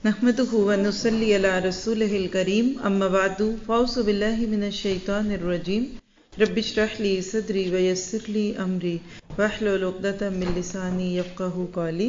نحمدہ ونصلی علی رسولہ الکریم اما بعد فاعوذ باللہ من الشیطان الرجیم رب اشرح لی صدری ویسر لی امری واحلل عقدۃ من لسانی یفقہوا قولی۔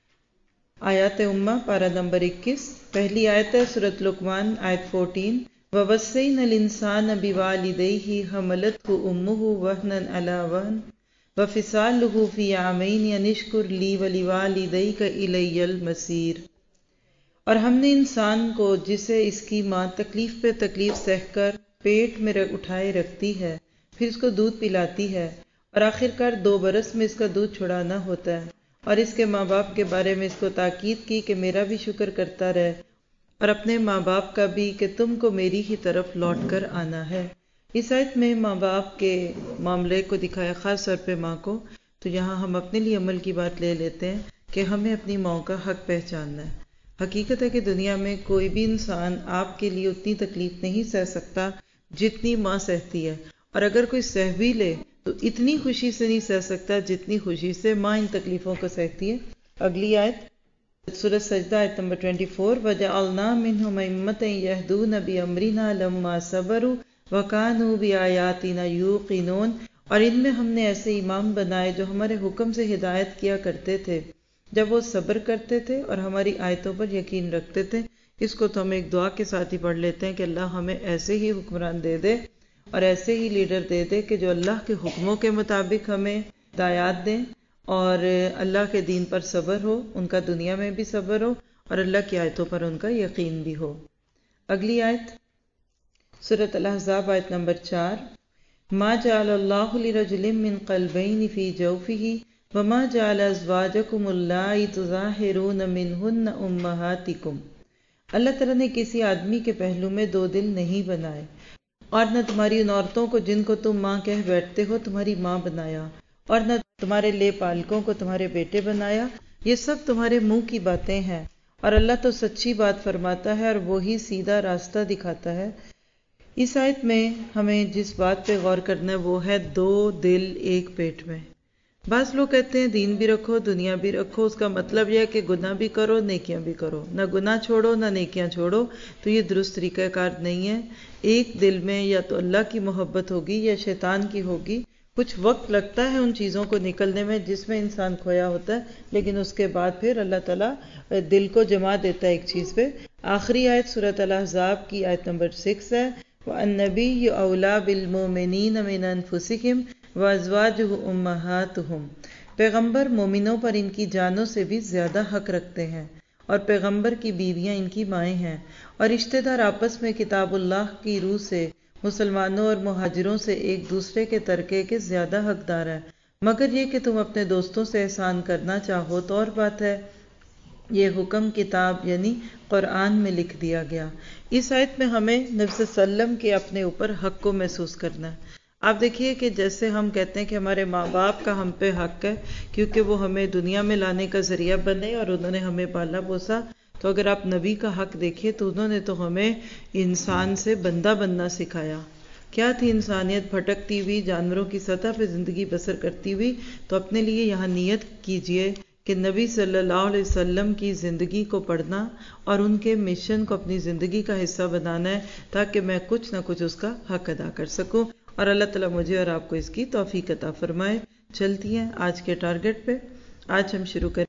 آیات امہ پارہ نمبر 21، پہلی آیت ہے سورۃ لقمان آیت 14۔ وَوَصَّيْنَا الْإِنسَانَ بِوَالِدَيْهِ حَمَلَتْهُ أُمُّهُ وَهْنًا عَلَى وَهْنٍ وَفِصَالُهُ فِي عَامَيْنِ أَنِ اشْكُرْ لِي وَلِوَالِدَيْكَ إِلَيَّ الْمَصِيرُ۔ اور ہم نے انسان کو جسے اس کی ماں تکلیف پہ تکلیف سہ کر پیٹ میں اٹھائے رکھتی ہے، پھر اس کو دودھ پلاتی ہے اور آخر کار 2 برس میں اس کا دودھ چھڑانا ہوتا ہے، اور اس کے ماں باپ کے بارے میں اس کو تاکید کی کہ میرا بھی شکر کرتا رہے اور اپنے ماں باپ کا بھی کہ تم کو میری ہی طرف لوٹ کر آنا ہے۔ اس آیت میں ماں باپ کے معاملے کو دکھایا، خاص طور پہ ماں کو، تو یہاں ہم اپنے لیے عمل کی بات لے لیتے ہیں کہ ہمیں اپنی ماں کا حق پہچاننا ہے۔ حقیقت ہے کہ دنیا میں کوئی بھی انسان آپ کے لیے اتنی تکلیف نہیں سہ سکتا جتنی ماں سہتی ہے، اور اگر کوئی سہ بھی لے تو اتنی خوشی سے نہیں سہ سکتا جتنی خوشی سے ماں ان تکلیفوں کو سہتی ہے۔ اگلی آیت سورۃ سجدہ آیت نمبر 24۔ وَجَعَلْنَا مِنْهُمْ أَئِمَّةً يَهْدُونَ بِأَمْرِنَا لَمَّا صَبَرُوا وَكَانُوا بِآيَاتِنَا يُوقِنُونَ۔ اور ان میں ہم نے ایسے امام بنائے جو ہمارے حکم سے ہدایت کیا کرتے تھے جب وہ صبر کرتے تھے اور ہماری آیتوں پر یقین رکھتے تھے۔ اس کو تو ہم ایک دعا کے ساتھ ہی پڑھ لیتے ہیں کہ اللہ ہمیں ایسے ہی حکمران دے دے اور ایسے ہی لیڈر دے دے کہ جو اللہ کے حکموں کے مطابق ہمیں ہدایات دیں اور اللہ کے دین پر صبر ہو، ان کا دنیا میں بھی صبر ہو اور اللہ کی آیتوں پر ان کا یقین بھی ہو۔ اگلی آیت سورۃ الاحزاب آیت نمبر 4۔ ما جعل اللہ لرجل من قلبین فی جوفہ وما جعل ازواجکم اللائی تظاہرون منہن امہاتکم۔ اللہ تعالیٰ نے کسی آدمی کے پہلو میں 2 دل نہیں بنائے، اور نہ تمہاری ان عورتوں کو جن کو تم ماں کہہ بیٹھتے ہو تمہاری ماں بنایا، اور نہ تمہارے لے پالکوں کو تمہارے بیٹے بنایا۔ یہ سب تمہارے منہ کی باتیں ہیں، اور اللہ تو سچی بات فرماتا ہے اور وہی سیدھا راستہ دکھاتا ہے۔ اس آیت میں ہمیں جس بات پہ غور کرنا ہے وہ ہے 2 دل ایک پیٹ میں۔ بعض لوگ کہتے ہیں دین بھی رکھو دنیا بھی رکھو، اس کا مطلب یہ ہے کہ گناہ بھی کرو نیکیاں بھی کرو، نہ گناہ چھوڑو نہ نیکیاں چھوڑو، تو یہ درست طریقہ کار نہیں ہے۔ ایک دل میں یا تو اللہ کی محبت ہوگی یا شیطان کی ہوگی۔ کچھ وقت لگتا ہے ان چیزوں کو نکلنے میں جس میں انسان کھویا ہوتا ہے، لیکن اس کے بعد پھر اللہ تعالیٰ دل کو جما دیتا ہے ایک چیز پہ۔ آخری آیت سورۃ الاحزاب کی آیت نمبر 6 ہے۔ وَالنَّبِيُّ أَوْلَىٰ بِالْمُؤْمِنِينَ مِنْ أَنفُسِهِمْ وَأَزْوَاجُهُ أُمَّهَاتُهُمْ۔ پیغمبر مومنوں پر ان کی جانوں سے بھی زیادہ حق رکھتے ہیں، اور پیغمبر کی بیویاں ان کی مائیں ہیں، اور رشتہ دار آپس میں کتاب اللہ کی روح سے مسلمانوں اور مہاجروں سے ایک دوسرے کے ترکے کے زیادہ حقدار ہیں، مگر یہ کہ تم اپنے دوستوں سے احسان کرنا چاہو تو اور بات ہے۔ یہ حکم کتاب یعنی قرآن میں لکھ دیا گیا۔ اس آیت میں ہمیں نبی صلی اللہ علیہ وسلم کے اپنے اوپر حق کو محسوس کرنا ہے۔ آپ دیکھیے کہ جیسے ہم کہتے ہیں کہ ہمارے ماں باپ کا ہم پہ حق ہے کیونکہ وہ ہمیں دنیا میں لانے کا ذریعہ بنے اور انہوں نے ہمیں پالا پوسا، تو اگر آپ نبی کا حق دیکھیں تو انہوں نے تو ہمیں انسان سے بندہ بننا سکھایا۔ کیا تھی انسانیت بھٹکتی ہوئی جانوروں کی سطح پہ زندگی بسر کرتی ہوئی، تو اپنے لیے یہاں نیت کیجئے کہ نبی صلی اللہ علیہ وسلم کی زندگی کو پڑھنا اور ان کے مشن کو اپنی زندگی کا حصہ بنانا ہے، تاکہ میں کچھ نہ کچھ اس کا حق ادا کر سکوں، اور اللہ تعالیٰ مجھے اور آپ کو اس کی توفیق عطا فرمائے۔ چلتی ہیں آج کے ٹارگٹ پہ۔ آج ہم شروع کریں